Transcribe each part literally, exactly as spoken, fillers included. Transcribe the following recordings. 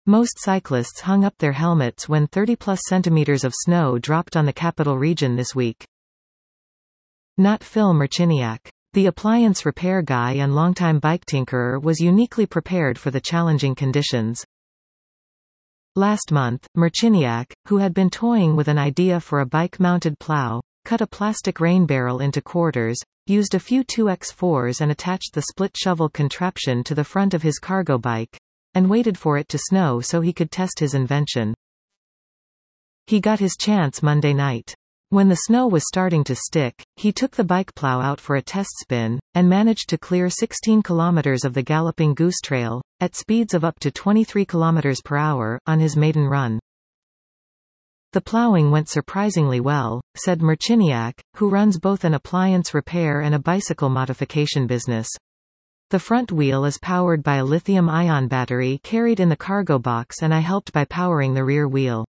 Most cyclists hung up their helmets when thirty plus centimeters of snow dropped on the capital region this week. Not Phil Marciniak. The appliance repair guy and longtime bike tinkerer was uniquely prepared for the challenging conditions. Last month, Marciniak, who had been toying with an idea for a bike-mounted plow, cut a plastic rain barrel into quarters, used a few two by fours and attached the split shovel contraption to the front of his cargo bike, and waited for it to snow so he could test his invention. He got his chance Monday night. When the snow was starting to stick, he took the bike plow out for a test spin, and managed to clear sixteen kilometers of the Galloping Goose Trail, at speeds of up to twenty-three kilometers per hour, on his maiden run. The plowing went surprisingly well, said Marciniak, who runs both an appliance repair and a bicycle modification business. The front wheel is powered by a lithium-ion battery carried in the cargo box, and I helped by powering the rear wheel.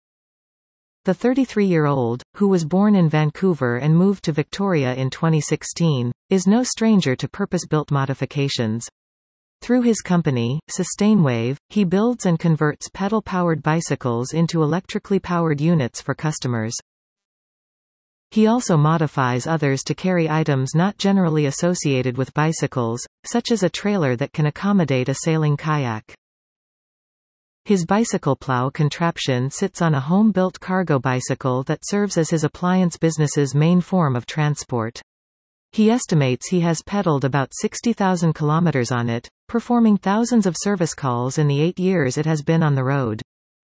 The thirty-three-year-old, who was born in Vancouver and moved to Victoria in twenty sixteen, is no stranger to purpose-built modifications. Through his company, Sustainwave, he builds and converts pedal-powered bicycles into electrically powered units for customers. He also modifies others to carry items not generally associated with bicycles, such as a trailer that can accommodate a sailing kayak. His bicycle plow contraption sits on a home-built cargo bicycle that serves as his appliance business's main form of transport. He estimates he has pedaled about sixty thousand kilometers on it, performing thousands of service calls in the eight years it has been on the road.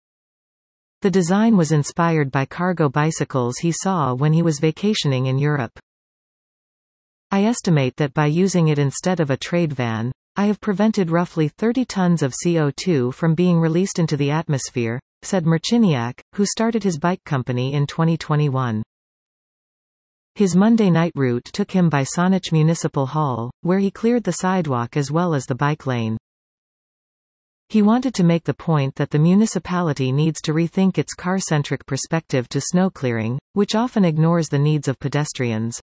The design was inspired by cargo bicycles he saw when he was vacationing in Europe. I estimate that by using it instead of a trade van, I have prevented roughly thirty tons of C O two from being released into the atmosphere, said Marciniak, who started his bike company in twenty twenty-one. His Monday night route took him by Saanich Municipal Hall, where he cleared the sidewalk as well as the bike lane. He wanted to make the point that the municipality needs to rethink its car-centric perspective to snow clearing, which often ignores the needs of pedestrians.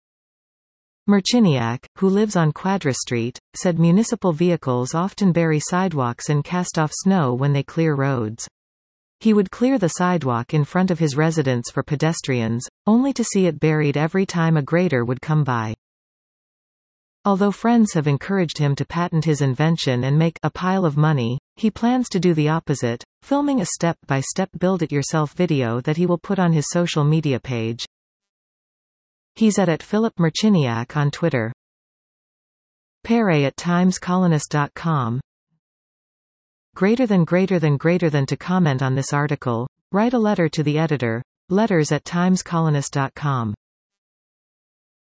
Marciniak, who lives on Quadra Street, said municipal vehicles often bury sidewalks and cast off snow when they clear roads. He would clear the sidewalk in front of his residence for pedestrians, only to see it buried every time a grader would come by. Although friends have encouraged him to patent his invention and make a pile of money, he plans to do the opposite, filming a step-by-step build-it-yourself video that he will put on his social media page. He's at, at Philip Marciniak on Twitter. Pere at times colonist dot com. Greater than greater than greater than to comment on this article, write a letter to the editor, letters at times colonist dot com.